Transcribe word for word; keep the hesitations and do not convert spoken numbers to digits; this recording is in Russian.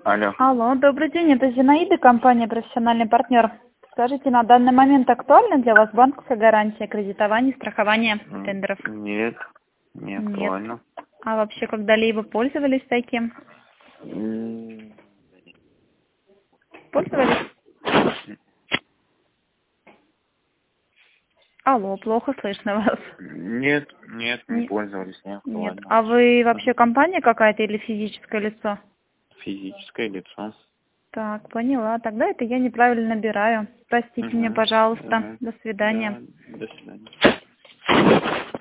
Алло. Алло, добрый день, это Зинаида, компания «Профессиональный партнер». Скажите, на данный момент актуальна для вас банковская гарантия кредитования, страхования тендеров? Нет, не Нет. актуально. А вообще когда-либо пользовались таким? М, Пользовались? Алло, плохо слышно вас. Нет, нет, не Не- пользовались, не Нет. актуально. А вы вообще компания какая-то или физическое лицо? Физическое лицо. Так, поняла. Тогда это я неправильно набираю. Простите меня, Угу. пожалуйста. Угу. До свидания. Да, до свидания.